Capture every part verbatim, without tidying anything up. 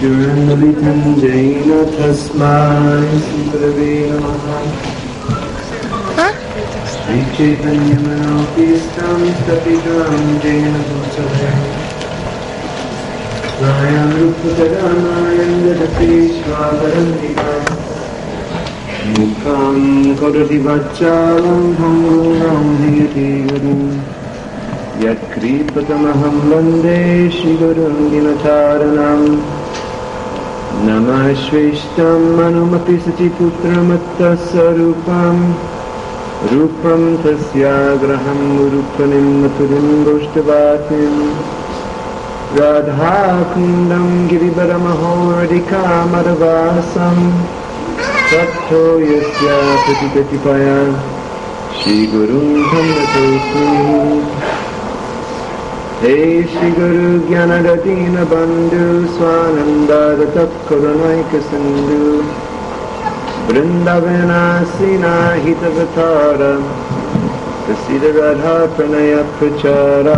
Churnalitam Jaina Tasmai Sri Namaha. Sri Chaitanya Manopistam Stapidam Jaina Bhutale. Swayam Rupadanayam Jadati Swagarantikam. Mukam Kodati Vachalam Bhanguram Hiyati Guru. Yat Kripatamaham Vande Shri Gurum Dinataranam. Namah Shveshtam Manumapi Sachiputram Attasarupam. Rupam Tasyagraham Urupanim Maturim Goshtavatim. Radha Kundam Giribaramaho Radhika Madhavasam. Sattho Yasya Pratipatipaya Shri Gurum Dhammatosmi. Hey Shri Guru Gyanadatina Bandhu Swananda Tattvakaranaika Sindhu Vrindavanasina Hitavatara Prasida Radha Pranaya Prachara.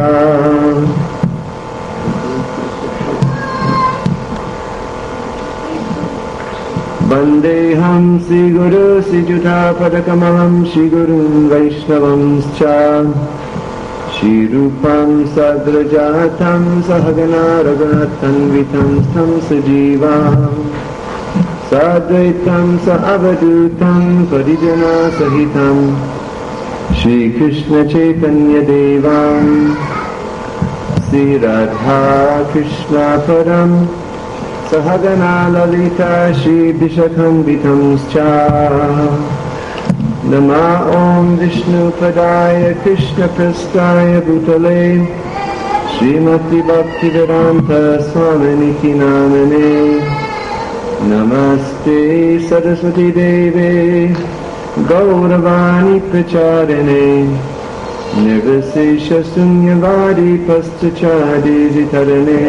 Vandeham Sri Guru Sijuta Padakamalam Shri Gurum Vaishnavamscha. Shri Rupam Sadrajatam Sahagana Raghunatanvitam Stam Sajivam Sadvaitam Saavadutam Parijana Sahitam Shri Krishna Chaitanya Devam Shri Radha Krishna Param Sahagana Lalita Shri Vishakam Vitamscha. Nama Om Vishnu Padaya Krishna Prastaya Bhutale Srimati Bhaktivedanta Swaminiti Namane. Namaste Saraswati Deve Gauravani Pracharane Nirvasesha Sunyavadi Pastachadi Zitarane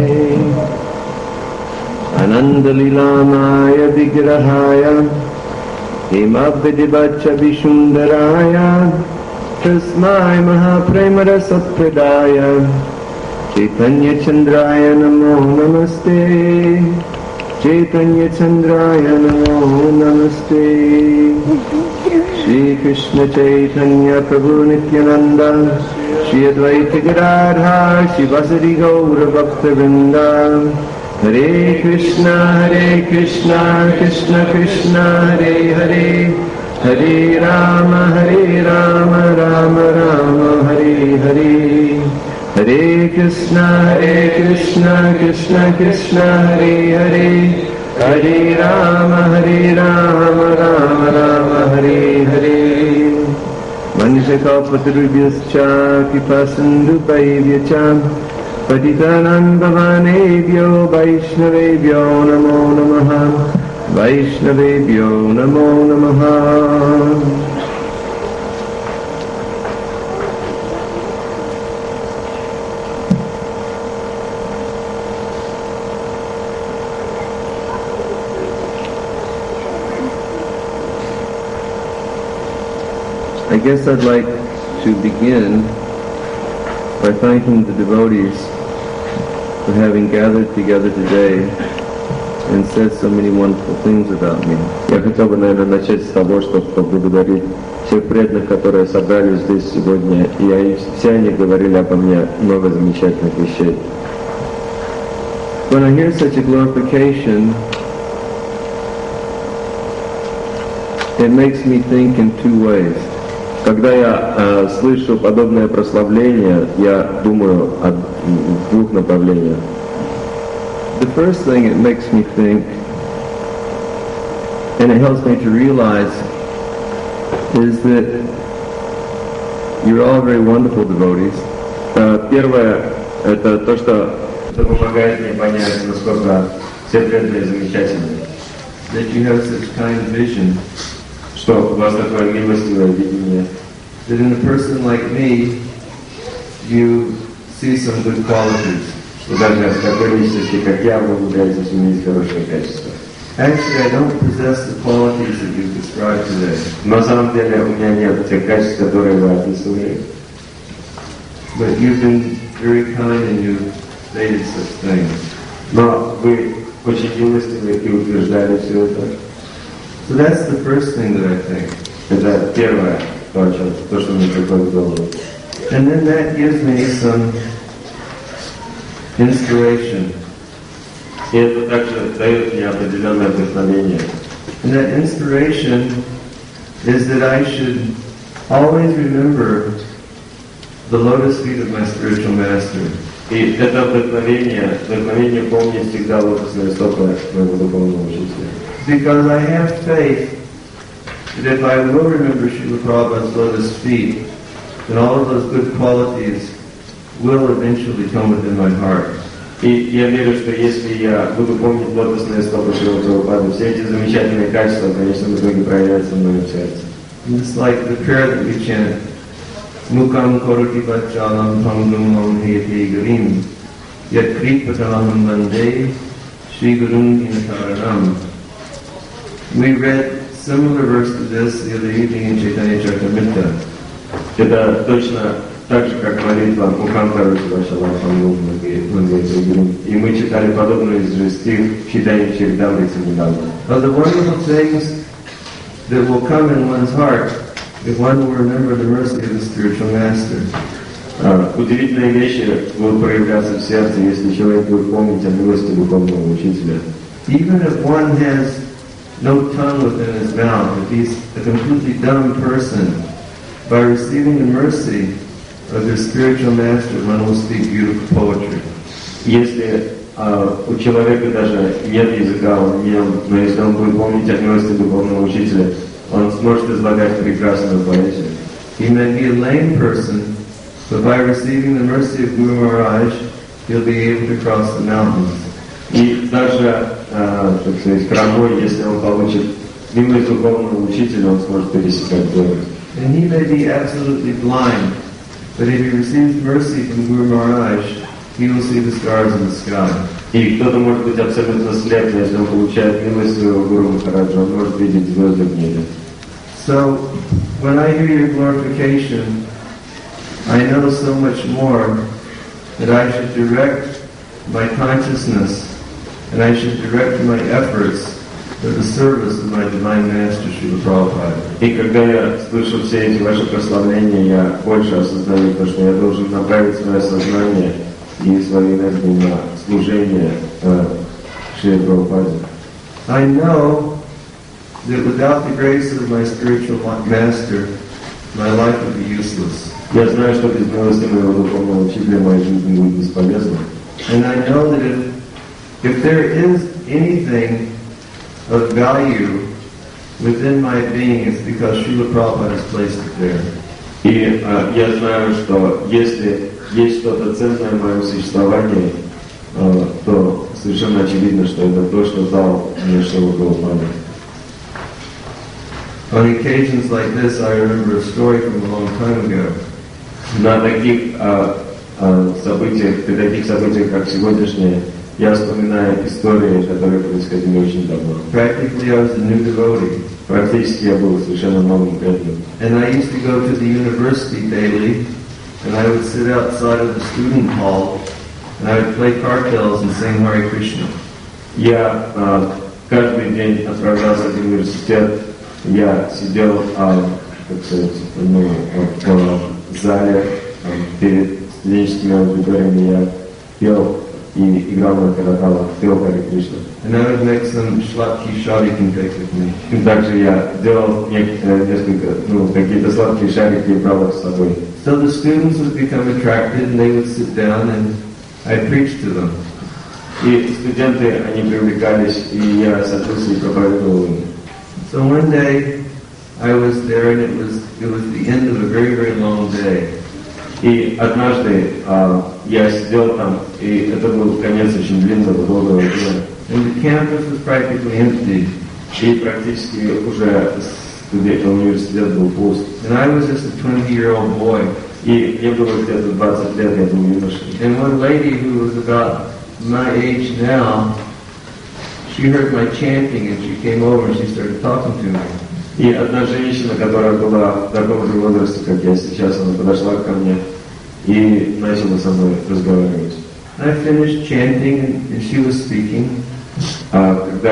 Anandalilamaya Vigrahaya Himabhidibhacha Vishundaraya Tasmai Mahapremarasapradaya Chaitanya Chandraya Namo Namaste. Chaitanya Chandraya Namo Namaste. Shri Krishna Chaitanya Prabhu Nityananda Shri Advaita Gadadhar Shri Vasari Gaura Bhakta Vrinda. Hare Krishna, Hare Krishna, Krishna Krishna, Hare Hare, Hare Rama, Hare Rama, Rama Rama, Hare Hare. Hare Krishna, Hare Krishna, Krishna Krishna, Hare Hare, Hare Rama, Hare Rama, Rama Rama, Hare Hare. Manjakapatarubhyascha Kipasindhubhaivyacha Patitanam Bhavanebhyo Vaishnavebhyo Namo Namaha. Vaishnavebhyo Namo Namaha. I guess I'd like to begin by thanking the devotees for having gathered together today and said so many wonderful things about me. Я хотел бы, наверное, начать с того, чтобы поблагодарить всех преданных, которые собрались здесь сегодня, и они, все они говорили обо мне много замечательных вещей. When I hear such a glorification, it makes me think in two ways. Когда я э, слышу подобное прославление, я думаю о двух направлениях. The first thing it makes me think, and it helps me to realize, is that you're all very wonderful devotees. Uh, первое, это то, что это помогает мне понять, насколько все преданные замечательные. That you have such kind vision. Что у вас такое милостивое видение. That in a person like me, you see some good qualities. Что даже в такой личности, как я, вы умудряетесь иметь хорошие качества. Actually, I don't possess the qualities that you've described today. На самом деле у меня нет тех качеств, которые вы описывали. But you've been very kind and you've stated such things. Но вы очень милостивы и утверждали все это. So that's the first thing that I think. Это первое, то, о чем, то, что мне приходит в голову. And then that gives me some inspiration. И это также дает мне определенное вдохновение. And that inspiration is that I should always remember the lotus feet of my spiritual master. И это вдохновение, вдохновение помнить всегда лотосные стопы моего духовного учителя. Because I have faith that if I will remember Srila Prabhupada's lotus feet, then all of those good qualities will eventually come within my heart. И я верю, что если я буду помнить лотосные стопы Шрилы Прабхупады, все эти замечательные качества, конечно, в итоге проявятся в моем сердце. It's like the prayer that we chant, Mukam koroti vachalam pangum mam heti garim, yat kripatalaham vande, Shri Gurun Dinataranam. We read similar verse to this the other evening in Chaitanya Charitamrita. Это точно так же, как молитва Мукам корoti vachalam pangum mam heti garim. И мы читали подобный же стих в Чайтанье Чаритамрите недавно. Of the wonderful things that will come in one's heart if one will remember the mercy of the spiritual master. Uh, удивительные вещи будут проявляться в сердце, если человек будет помнить о милости духовного учителя. Even if one has no tongue within his mouth, if he's a completely dumb person, by receiving the mercy of their spiritual master, one will speak beautiful poetry. Если uh, у человека даже нет языка, он не, но если он будет помнить о милости духовного учителя, он сможет излагать прекрасную поэзию. He may be a lame person, but by receiving the mercy of Guru Maharaj, he'll be able to cross the mountains. И даже, uh, так сказать, хромой, если он получит милость духовного учителя, он сможет пересекать горы. And he may be absolutely blind, but if he receives mercy from Guru Maharaj, he will see the stars in the sky. И кто-то может быть абсолютно слеп, но если он получает милость своего Гуру Махараджа, он может видеть звезды в небе. So, when I hear your glorification, I know so much more that I should direct my consciousness and I should direct my efforts to the service of my Divine Master, Srila Prabhupada. И когда я слышу все эти ваши прославления, я больше осознаю то, что я должен направить свое сознание и свою энергию на служение э, Шри Прабхупаде. I know that without the grace of my spiritual master, my life would be useless. Я знаю, что без милости моего духовного учителя моя жизнь будет бесполезна. And I know that if, if there is anything of value within my being, it's because Srila Prabhupada has placed it there. И э, я знаю, что если есть что-то ценное в моем существовании, э, то совершенно очевидно, что это то, что дал мне Шрила Прабхупада. On occasions like this, I remember a story from a long time ago. На таких э, э, событиях, при таких событиях, как сегодняшние, я вспоминаю истории, которые происходили очень давно. Practically, I was a new devotee. Практически я был совершенно новым преданным. And I used to go to the university daily, and I would sit outside of the student hall, and I would play cartels and sing Hare Krishna. Я э, каждый день отправлялся в университет, я сидел, э, как сказать, ну, в зале э, перед студенческими аудиториями, я пел и играл на караталах, пел Харе Кришна. And I would make some shlaki sharikin take with me. И также я делал несколько, ну, какие-то сладкие шарики и брал их с собой. So the students would become attracted, and they would sit down, and I'd preach to them. И студенты, они привлекались, и я садился и проповедовал им. So one day, I was there, and it was it was the end of a very, very long day. И однажды а, я сидел там, и это был конец очень длинного, долгого дня. And the campus was practically empty. И практически уже студент, университет был пуст. And I was just a twenty-year-old boy. И мне было где-то двадцать лет, я был юношей. And one lady who was about my age now, she heard my chanting, and she came over and she started talking to me. И одна женщина, которая была в таком же возрасте, как я сейчас, она подошла ко мне и начала со мной разговаривать. I finished chanting, and she was speaking.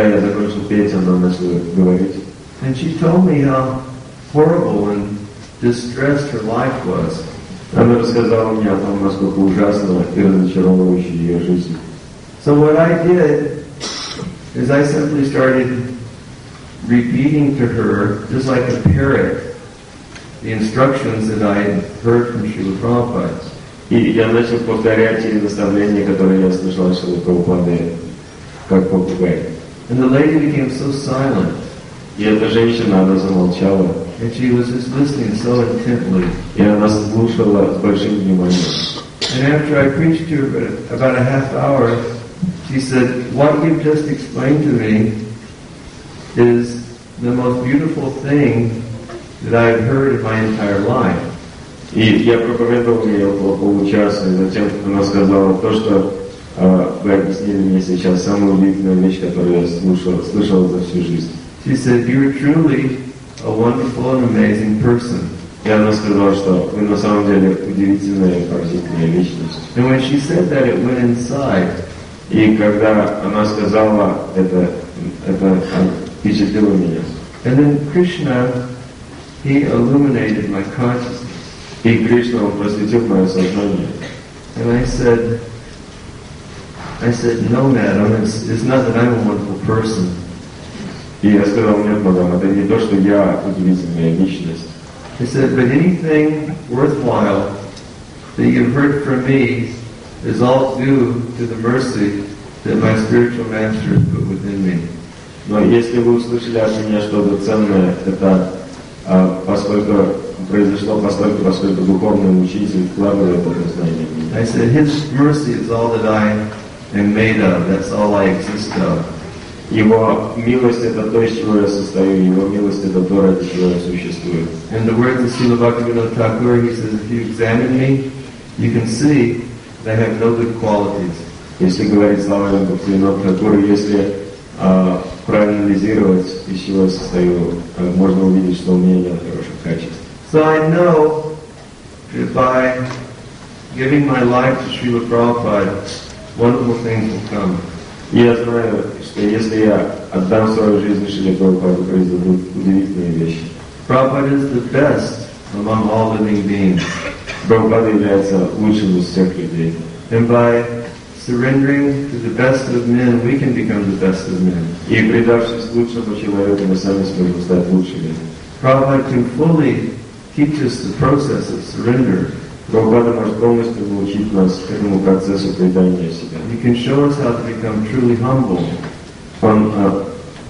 когда я закончил петь, она начала говорить. And she told me how horrible and distressed her life was. Она рассказала мне о том, насколько ужасно и разочаровывающей ее жизнь. So what I did is I simply started repeating to her, just like a parrot, the instructions that I had heard from Srila Prabhupada. И я начал повторять те наставления, которые я слышал от Шрилы Прабхупады, как попугай. And the lady became so silent. И эта женщина, она замолчала. And she was just listening so intently. И она слушала с большим вниманием. And after I preached to her about a half hour, she said, "What you've just explained to me is the most beautiful thing that I've heard in my entire life." И я проповедовал ей около получаса, и затем она сказала то, что э, вы объяснили мне сейчас, самая удивительная вещь, которую я слушал, слышал за всю жизнь. She said, "You're truly a wonderful and amazing person." И она сказала, что вы на самом деле удивительная и поразительная личность. And when she said that, it went inside. И когда она сказала это, это впечатлило меня. And then Krishna, he illuminated my consciousness. И Кришна, он просветил мое сознание. And I said, I said, "No, madam, it's, it's not that I'm a wonderful person. И я сказал, нет, мадам, это не то, что я удивительная личность. I said, but anything worthwhile that you've heard from me is all due to the mercy that my spiritual master has put within me." Но если вы услышали от меня что-то ценное, это а, поскольку произошло, поскольку, поскольку духовный учитель вкладывает это знание в меня. I said, his mercy is all that I am made of. That's all I exist of. Его милость — это то, из чего я состою. Его милость — это то, ради чего я существую. In the words of Srila Bhaktivinoda Thakur, he says, if you examine me, you can see that I have no good qualities. Если говорить словами Бхактивинода Тхакура, если а, проанализировать, из чего я состою, а, можно увидеть, что у меня нет хороших качеств. So I know that by giving my life to Srila Prabhupada, wonderful things will come. Я знаю, что если я отдам свою жизнь Шриле Прабхупаде, произойдут удивительные вещи. Prabhupada is the best among all living beings. Прабхупада является лучшим из всех людей. And by surrendering to the best of men, we can become the best of men. И предавшись лучшему человеку, мы сами сможем стать лучшими. Prabhupada can fully teach us the process of surrender. Прабхупада может полностью научить нас этому процессу предания себя. He can show us how to become truly humble. Он, а,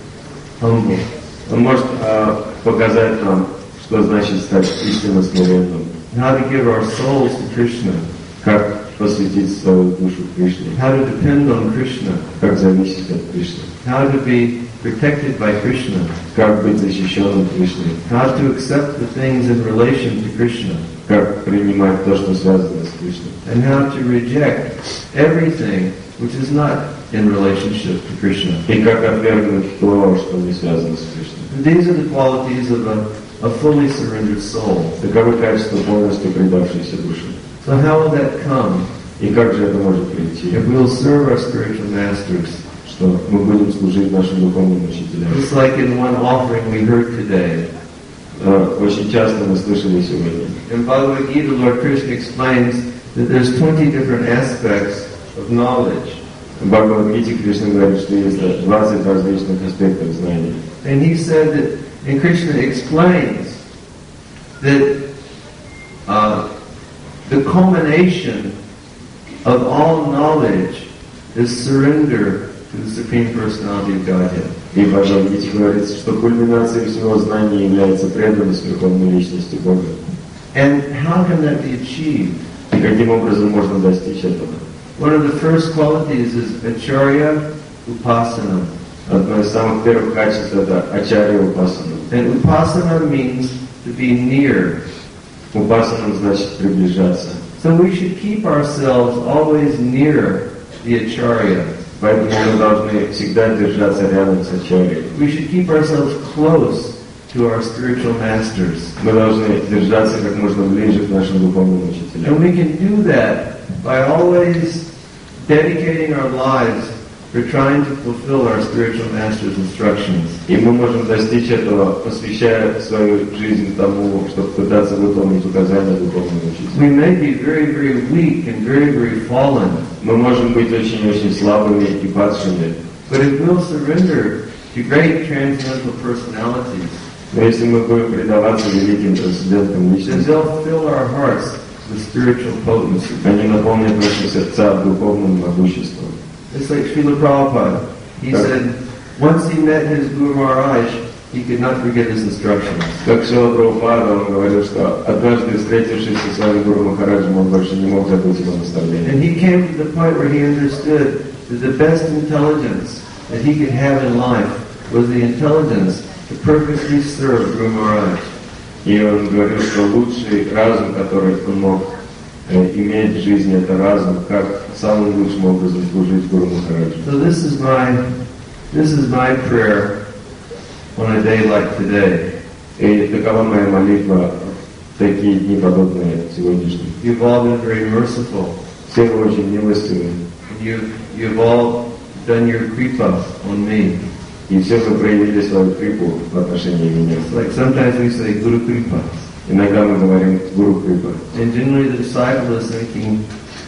Humble. он может а, показать нам, что значит стать истинно смиренным, And how to give our souls to Krishna. как посвятить свою душу Кришне, How to depend on Krishna. как зависеть от Кришны, How to be protected by Krishna. как быть защищенным Кришной, How to accept the things in relation to Krishna. как принимать то, что связано с Кришной, And how to reject everything which is not in relationship to Krishna. и как отвергнуть то, что не связано с Кришной. And these are the qualities of a, a fully surrendered soul. Таковы качества полностью предавшейся души. So how will that come? И как же это может прийти? If we'll serve our spiritual masters. Что мы будем служить нашим духовным учителям. Just like in one offering we heard today. Uh, очень часто мы слышали сегодня. In Bhagavad Gita, Lord Krishna explains that there's twenty different aspects of knowledge. В Бхагавад-гите Кришна говорит, что есть двадцать различных аспектов знания. And he said that, and Krishna explains that uh, the culmination of all knowledge is surrender to the Supreme Personality of Godhead. И в Бхагавад-гите говорится, что кульминацией всего знания является преданность Верховной Личности Бога. And how can that be achieved? И каким образом можно достичь этого? One of the first qualities is Acharya Upasana. Одно из самых первых качеств — это Ачарья Упасана. And Upasana means to be near. Упасана значит приближаться. So we should keep ourselves always near the Acharya. Поэтому мы должны всегда держаться рядом с Ачарьей. We should keep ourselves close to our spiritual masters. Мы должны держаться как можно ближе к нашим духовным учителям. And we can do that by always dedicating our lives for trying to fulfill our spiritual master's instructions. И мы можем достичь этого, посвящая свою жизнь тому, чтобы пытаться выполнить указания духовного учителя. We may be very, very weak and very, very fallen. Мы можем быть очень-очень слабыми и падшими. But if we'll surrender to great transcendental personalities, Но если мы будем предаваться великим трансцендентным then личностям, they'll fill our hearts with spiritual potency. они наполнят наши сердца духовным могуществом. It's like Srila Prabhupada. He Yeah. said, once he met his Guru Maharaj, he could not forget his instructions. Как Шрила Прабхупада, он говорил, что однажды, встретившись со своим Гуру Махараджем, он больше не мог забыть его наставления. And he came to the point where he understood that the best intelligence that he could have in life was the intelligence to perfectly serve Guru Maharaj. И он говорил, что лучший разум, который он мог э, иметь в жизни, это разум, как самым лучшим образом служить Гуру Махараджу. So this is my, this is my prayer on a day like today. И такова моя молитва в такие дни, подобные сегодняшним. You've all been very merciful. Все вы очень милостивы, And you've, you've all done your kripa on me. и все вы проявили свою крипу в отношении меня. It's like sometimes we say Guru Kripa. Иногда мы говорим Гуру Крипа. And generally the disciple is thinking,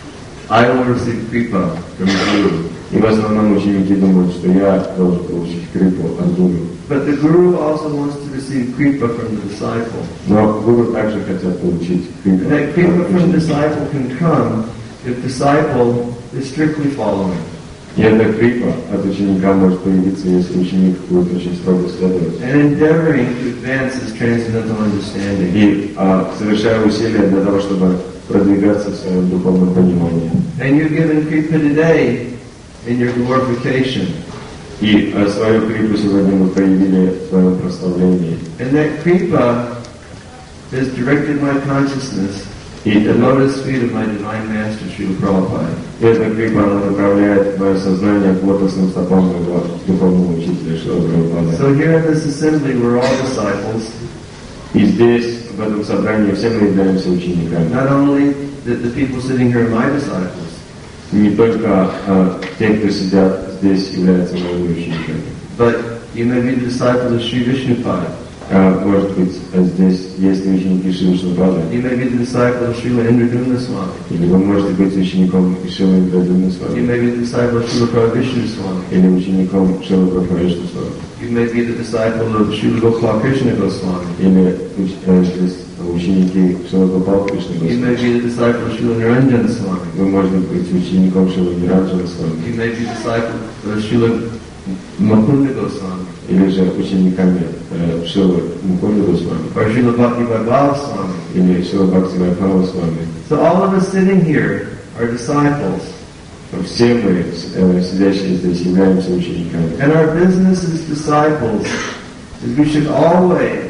I will receive kripa from the Guru. И в основном ученики думают, что я должен получить крипу от Гуру. But the Guru also wants to receive kripa from the disciple. Но Гуру также хотят получить крипу. And that kripa from the disciple can come if disciple is strictly following. И эта крипа от ученика может появиться, если ученик будет очень строго следовать. And endeavoring to advance his transcendental understanding. И а, совершая усилия для того, чтобы продвигаться в своем духовном понимании. And you've given kripa today in your glorification. И а, свою крипу сегодня мы проявили в своем прославлении. And that kripa has directed my consciousness И to the это, lotus feet of my divine master, Srila Prabhupada. и эта крипа, она направляет мое сознание к лотосным стопам моего духовного учителя Шрила Прабхупады. So here in this assembly, we're all disciples. И здесь, в этом собрании, все мы являемся учениками. Not only the, the people sitting here are my disciples, Не только а, те, кто сидят здесь, являются моими учениками. but you may be the disciple of Sri Vishnupada. А, может быть, а здесь есть ученики Шри Вишнупады. You may be the disciple of Srila Indradumna Swami. Или вы можете быть учеником Шрила Индрадумна You Свами. may be the disciple of Srila Prabhavishnu Swami. Или учеником Шрила Прабхавишну Свами. You may be the disciple of Srila Gopal Krishna Goswami. Или уч, э, здесь ученики Шрила Гопал Кришны You may Госвами. be the disciple of Srila Niranjana Swami. Вы можете быть учеником Шрила Нираджана Свами. You may be the disciple of Srila Mukunda Goswami. Или же учениками э, Шрила Мукунда Госвами. Or Srila Bhakti Vaibhava Swami. Или Шрила Бхакти Вайбхава Свами. So all of us sitting here are disciples. Все мы, э, сидящие здесь, являемся учениками. And our business as disciples is we should always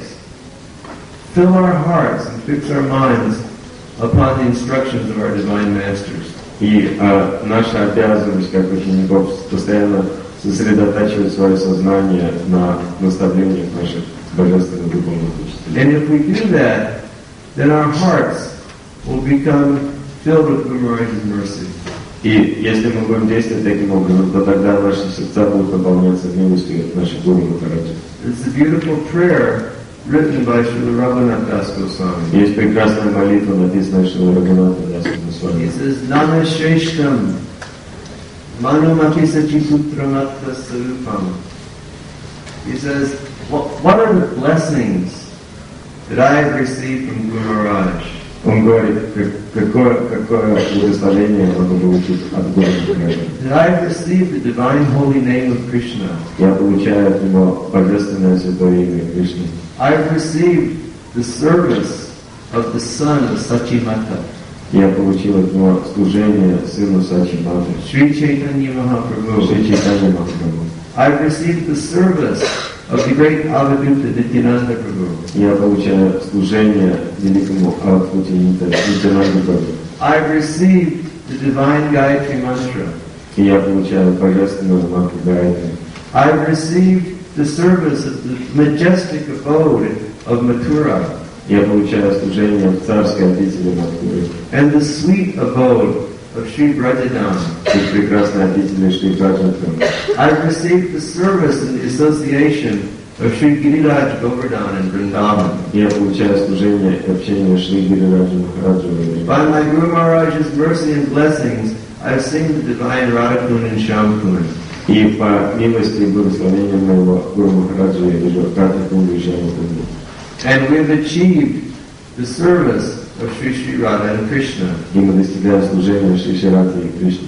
fill our hearts and fix our minds upon the instructions of our divine masters. И э, наша обязанность как учеников постоянно сосредотачивать свое сознание на наставлениях наших божественных духовных учителей. And if we do that, then our hearts will become filled with Guru Maharaj's mercy. И если мы будем действовать таким образом, то тогда наши сердца будут наполняться милостью наших Гуру Махараджа. It's a beautiful prayer written by Srila Raghunath Das Goswami. Есть прекрасная молитва, написанная Шрила Рагунатом Дасом He Госвами. says, Nama Shreshtam Manumati Sachiputramatta Sarupam. He says, what, what are the blessings that I have received from Guru Maharaj? Он говорит, как- какое, какое благословение он могу получить от Гуру Махараджа. That I have received the divine holy name of Krishna. Я получаю от него божественное святое имя Кришны. I have received the service of the son of Sachimata, Я получил от него служение сыну Сачи Маты, Sri Chaitanya Mahaprabhu. Шри Чайтанья Махапрабху. I have received the service of the great Avaduta Nityananda Prabhu. Я получаю служение великому Аватхути Нитянанду Прабху. I have received the divine Gayatri Mantra. И я получаю божественную мантру Гайатри. I have received the service of the majestic abode of Mathura Я получаю служение в царской обители Мадхуры and the sweet abode of Sri Brajadam. из прекрасной обители Шри Браджадхам. I've received the service and the association of Sri Giriraj Govardhan in Vrindavan. Я получаю служение и общение Шри Гирираджа Махараджа. By my Guru Maharaj's mercy and blessings, I've seen the divine Radhakund and Shyamkund. И по милости и благословению моего Гуру Махараджа я вижу Радхакунду и Шьямакунду. And we've achieved the service of Sri Sri Radha and Krishna. И мы достигаем служения Шри Шри Радхи и Кришне.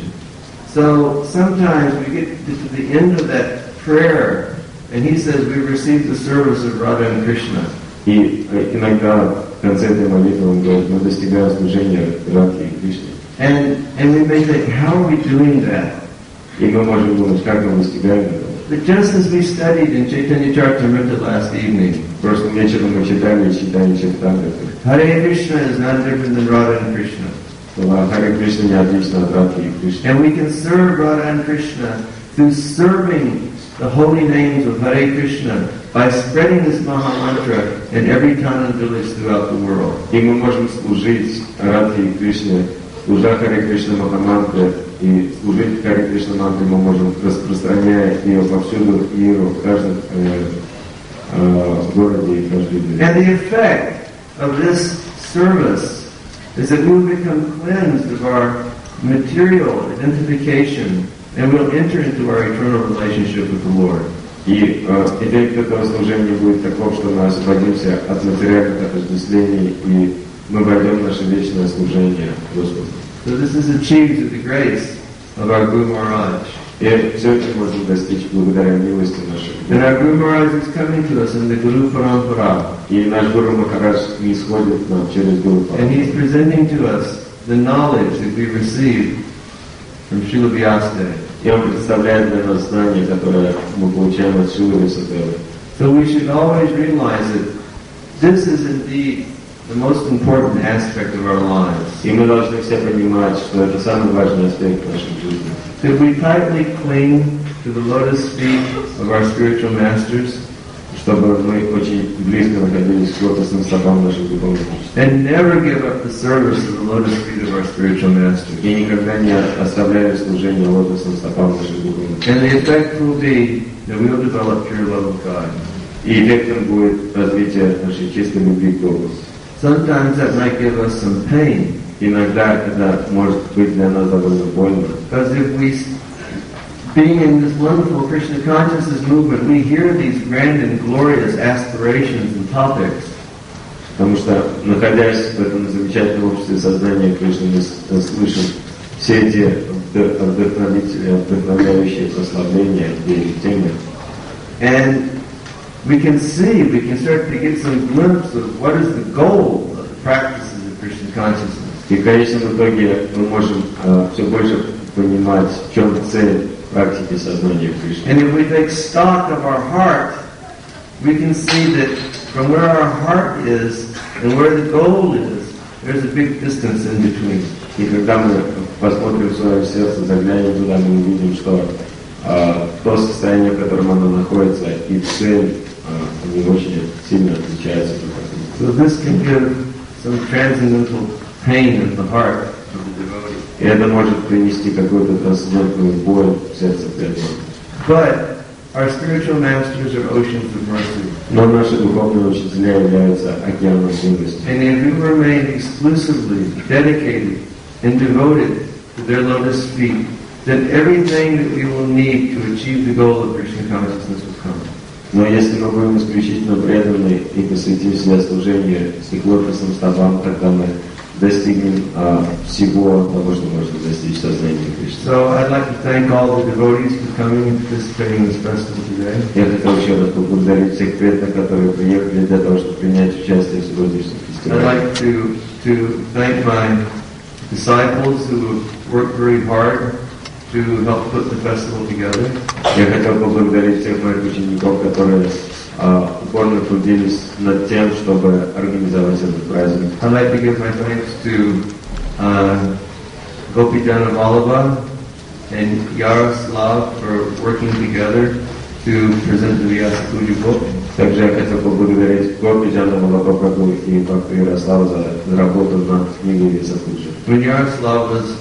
So sometimes we get to the end of that prayer and he says we've received the service of Radha and Krishna. И иногда в конце этой молитвы он говорит, мы достигаем служения Радхи и Кришне. And, and we may think, how are we doing that? И мы можем думать, как мы достигаем этого. But just as we studied in Chaitanya Charitamrita last evening, Прошлым вечером мы читали читание Чайтамриты. Hare Krishna is none different than Radha and Krishna. Слова Харе Кришна не отлично от Радхи и Кришны. And we can serve Radha and Krishna through serving the holy names of Hare Krishna by spreading this Maha Mantra in every town and village throughout the world. И мы можем служить Радхи и Кришне, служа Харе Кришна Махамантре, и служить Харе Кришна Мантре мы можем, распространяя ее повсюду, ее в каждом э, э, городе и каждой деревне. And the effect of this service is that we will become cleansed of our material identification and we'll enter into our eternal relationship with the Lord. И э, эффект этого служения будет таков, что мы освободимся от материальных отождествлений, и мы войдем в наше вечное служение Господу. So this is achieved through the grace of our Guru Maharaj. И все это можем достичь благодаря милости нашей. And our Guru Maharaj is coming to us in the Guru Parampara. И наш Гуру Махарадж не исходит к нам через Гуру And he's Парампару. presenting to us the knowledge that we received from Srila Vyasadeva. И он представляет для нас знания, которые мы получаем от Шилы Висадевы. So we should always realize that this is indeed the most important aspect of our lives. И мы должны все понимать, что это самый важный аспект нашей жизни. That we tightly cling to the lotus feet of our spiritual masters Чтобы мы очень близко находились к лотосным стопам наших духовных учителей. and never give up the service of the lotus feet of our spiritual masters. И никогда не оставляли служение лотосным стопам наших духовных учителей. And the effect will be that we will develop pure love of God. И эффектом будет развитие нашей чистой любви к Богу. Sometimes that might give us some pain, Иногда это может быть для нас довольно больно. because if we, being in this wonderful Krishna consciousness movement, we hear these grand and glorious aspirations and topics. Потому что, находясь в этом замечательном обществе сознания Кришны, мы с- слышим все эти вдох- вдохновители, вдохновляющие прославления и темы. And we can see, we can start to get some glimpse of what is the goal of the practices of Krishna consciousness. И в конечном итоге мы можем э, все больше понимать, в чем цель практики сознания Кришны. And if we take stock of our heart, we can see that from where our heart is and where the goal is, there's a big distance in between. И когда мы посмотрим в свое сердце, заглянем туда, мы увидим, что э, то состояние, в котором оно находится, и цель, э, они очень сильно отличаются друг от друга. So this can give some transcendental pain in the heart of the devotee. И это может принести какую-то трансцендентную боль в сердце преданного. But our spiritual masters are oceans of mercy. Но наши духовные учителя являются океаном милости. And if we remain exclusively dedicated and devoted to their lotus feet, then everything that we will need to achieve the goal of Krishna consciousness will come. Но если мы будем исключительно преданы и посвятим себя служению их лотосным стопам, тогда мы достигнем а, всего того, что можно достичь сознания Кришны. So I'd like to thank all the devotees for coming and participating in this festival today. Я хотел еще раз поблагодарить всех преданных, которые приехали для того, чтобы принять участие в сегодняшнем I'd фестивале. like to, to thank my disciples who have worked very hard to help put the festival together. Я хотел поблагодарить всех моих учеников, которые а, упорно трудились над тем, чтобы организовать этот праздник. I'd like to give my thanks to uh, Gopijana Vallabha and Yaroslav for working together to present the Vyasa Puja book. Также я хотел поблагодарить Гопи Джана Малапрабху и Бхакти Ярослава за работу над книгой Висапуджи. When Yaroslav was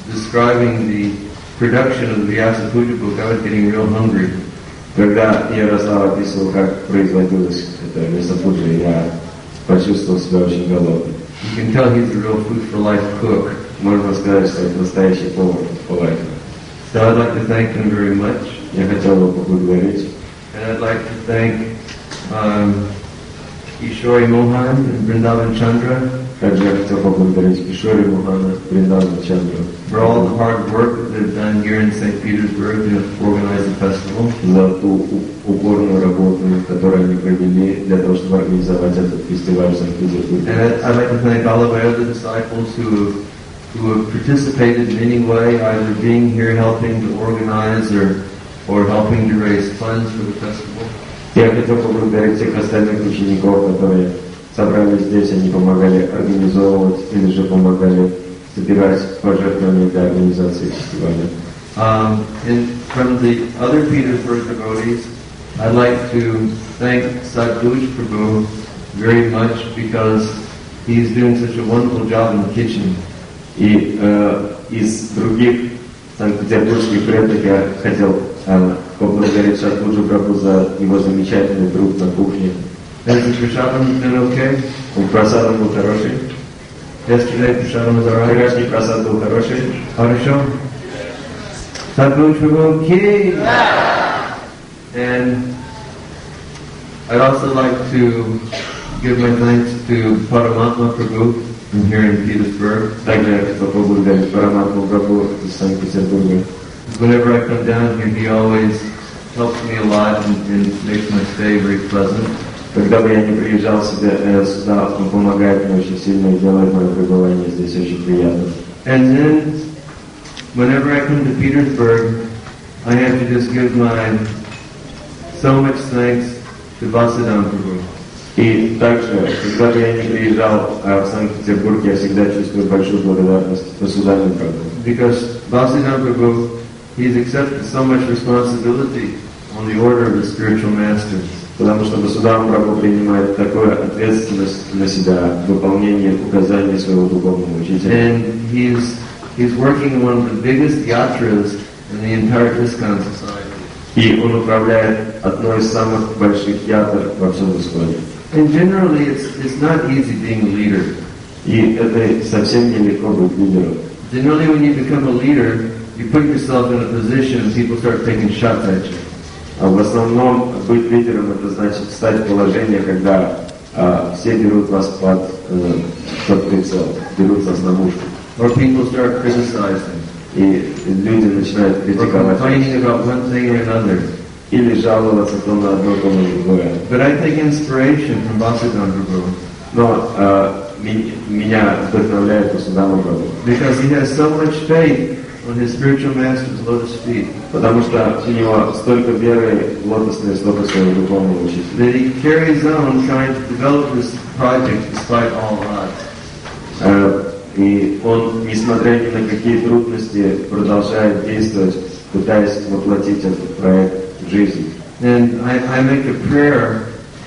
describing the production of the Vyasa Puja book, I was getting real hungry. Когда Ярослав описывал, как производилось это Вьясапуджа, я почувствовал себя очень голодным. You can tell he's a real food for life cook. Можно сказать, что это настоящий повар по лайфу. So I'd like to thank him very much. Я хотел бы поблагодарить. And I'd like to thank um, Ishori Mohan and Vrindavan Chandra Также я хотел поблагодарить Кишори Мухана, Вриндавана Чандру for all the hard work that they've done here in Saint Petersburg to organize the festival. за ту упорную работу, которую они провели для того, чтобы организовать этот фестиваль в Санкт-Петербурге. And I'd, I'd like to thank all of my other disciples who, who have participated in any way, either being here helping to organize or, or helping to raise funds for the festival. Я хотел поблагодарить всех остальных учеников, которые собрались здесь, они помогали организовывать или же помогали собирать пожертвования для организации фестиваля. Um, and from the other Petersburg devotees, I'd like to thank Sadguj Prabhu very much because he's doing such a wonderful job in the kitchen. И э, из других санкт-петербургских преданных я хотел э, поблагодарить Садгуджу Прабху за его замечательный труд на кухне. Has the prasadam been okay? Он просадом был хороший. Yesterday prasadam was alright. Вчерашний просад был хороший. Хорошо. Sadguj Prabhu ki! And I'd also like to give my thanks to Paramatma Prabhu from here in Petersburg. Также я хотел поблагодарить Параматму Прабху из Санкт-Петербурга. Whenever I come down here, he always helps me a lot and, and makes my stay very pleasant. Когда бы я не приезжал сюда, э, сюда, он помогает мне очень сильно и делает мое пребывание здесь очень приятным. And then, whenever I come to Petersburg, I have to just give my so much thanks to Vasudam Prabhu. И также, когда бы я не приезжал э, в Санкт-Петербург, я всегда чувствую большую благодарность Vasudama Prabhu. Because Vasudam Prabhu, he's accepted so much responsibility on the order of the spiritual masters. Потому что Vasudama Prabhu принимает такую ответственность на себя в выполнении указаний своего духовного учителя. And he's he's working in one of the biggest yatras in the entire ISKCON society. И он управляет одной из самых больших ятр во всем Исходе. And generally, it's it's not easy being a leader. И это совсем нелегко быть лидером. Generally, when you become a leader, you put yourself in a position and people start taking shots at you. А в основном быть лидером это значит встать в положение, когда а, все берут вас под, э, под прицел, берут вас на мушку. Or people start criticizing. И люди начинают Or критиковать. complaining about one thing or another. Или жаловаться то на одно, то на другое. But I take inspiration from Vasudam Prabhu. Но э, ми- меня вдохновляет Vasudama Prabhu. Because he has so much faith on his spiritual master's lotus feet. Потому что у него столько веры в лотосные стопы своего духовного учителя. That he carries on trying to develop this project despite all odds. Э, И он, несмотря ни на какие трудности, продолжает действовать, пытаясь воплотить этот проект в жизнь. And I, I make a prayer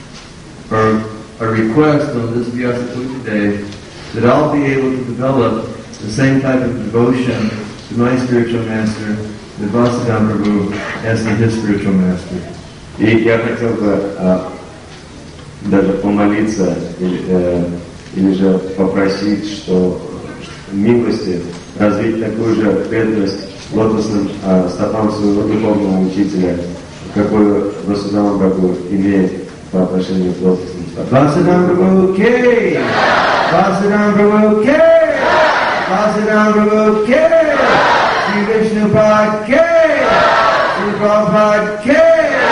or a request on this Vyasa Puja Day that I'll be able to develop the same type of devotion to my spiritual master that Vasudam Prabhu has to his spiritual master. И я хотел бы э, даже помолиться или, э, или же попросить, что в милости развить такую же преданность лотосным э, стопам своего духовного учителя, какую Vasudama Prabhu имеет по отношению к лотосным стопам. Vasudam Prabhu Ki! Vasudam Prabhu Ki! Vasudam Prabhu Ki! Sri Vishnu Pad Ki! Sri Prabhupada Ki!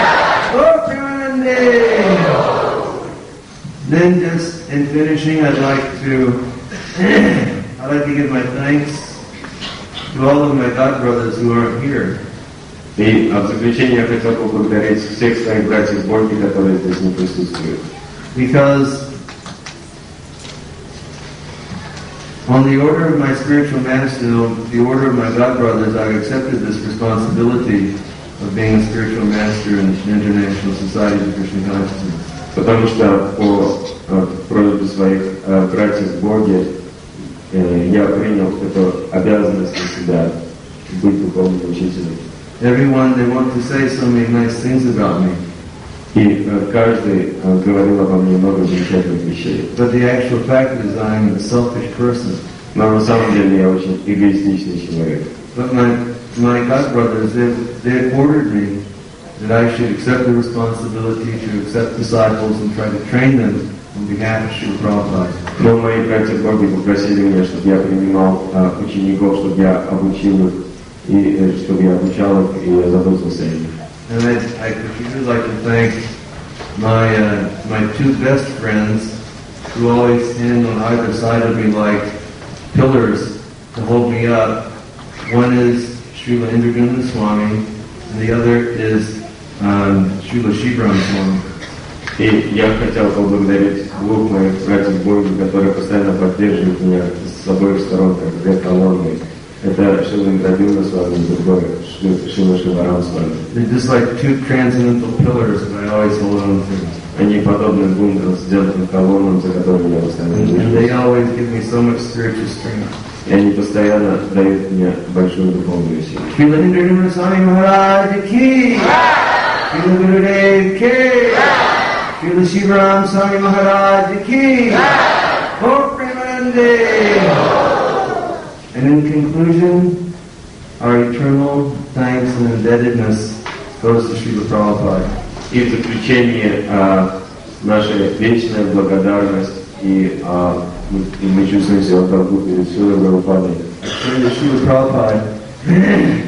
Then just in finishing, I'd like to I'd like to give my thanks to all of my god brothers who aren't here. И а в заключение я хотел поблагодарить всех своих братьев Боги, которые здесь не присутствуют. Because on the order of my spiritual master, the order of my god brothers, I've accepted this responsibility of being a spiritual master in the International Society of Krishna Consciousness. Потому что по э, просьбе своих э, братьев Боги э, я принял эту обязанность на себя быть духовным учителем. Everyone, they want to say so many nice things about me. И э, каждый э, говорил обо мне много замечательных вещей. But the actual fact is I'm a selfish person. Но на самом деле я очень эгоистичный человек. But my, my God brothers, they, they ordered me that I should accept the responsibility to accept disciples and try to train them on behalf of Srila Prabhupada. Но мои братья-боги попросили меня, чтобы я принимал э, учеников, чтобы я обучил их, и э, чтобы я обучал их, и я заботился о них. And I, I particularly like to thank my, uh, my two best friends who always stand on either side of me like pillars to hold me up. One is Srila Indraguna Swami, and the other is um, Srila Shibram Swami. И я хотел поблагодарить двух моих братьев-боги, которые постоянно поддерживают меня с обоих сторон, как две колонны. Это Шрила Индрадюна с вами, другой Шрила Шиварам с вами. They're just like two transcendental pillars that I always hold on to. Они подобны двум трансцендентным колоннам, за которыми я постоянно And, and they держусь. always give me so much spiritual strength. И они постоянно дают мне большую духовную силу. Srila Indraguna Swami Maharaj Ki! Srila Gurudev Ki! Srila Shivram Swami Maharaj Ki! Oh, Premanande! And in conclusion, our eternal thanks and indebtedness goes to Srila Prabhupada. И в заключение а, наша вечная благодарность, и, а, мы, и мы чувствуем себя в долгу перед Шрилой Прабхупадой. Pray that Srila Prabhupada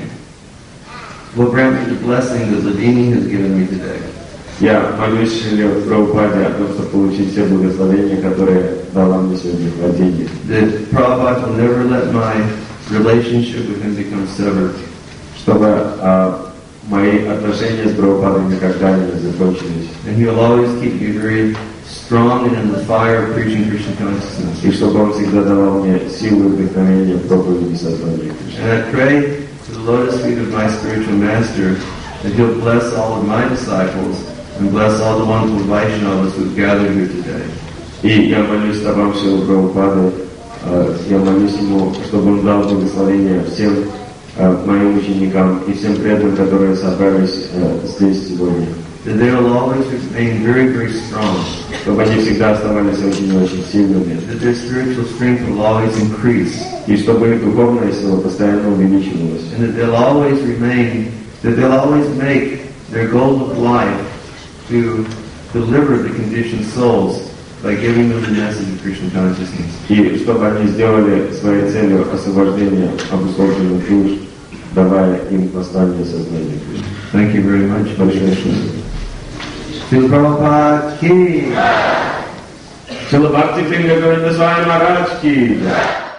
will grant me the blessing that Ladini has given me today. Я молюсь Шриле Прабхупаде о том, чтобы получить все благословения, которые дала мне сегодня Владимир. That Prabhupada will never let my relationship with him become severed. Чтобы а, мои отношения с Прабхупадой никогда не закончились. And he will always keep me very strong and in the fire of preaching Krishna consciousness. И чтобы он всегда давал мне силу и вдохновение в проповеди сознания Кришны. And I pray to the lotus feet of my spiritual master that he'll bless all of my disciples and bless all the wonderful Vaishnavas who've gathered here today. И я молюсь стопам Шрилы Прабхупады, э, я молюсь ему, чтобы он дал благословение всем э, моим ученикам и всем преданным, которые собрались э, здесь сегодня. That they will always remain very, very strong. Чтобы они всегда оставались очень-очень сильными. That their spiritual strength will always increase. И чтобы их духовная сила постоянно увеличивалась. And that they'll always remain, that they'll always make their goal of life to deliver the conditioned souls by giving them the message of Krishna consciousness. И чтобы они сделали своей целью освобождение обусловленных душ, давая им послание сознания Кришны. Thank you very much. Большое спасибо. Srila Prabhupada Ki! Шрила Бхакти Вриндавана Свами Махарадж ки.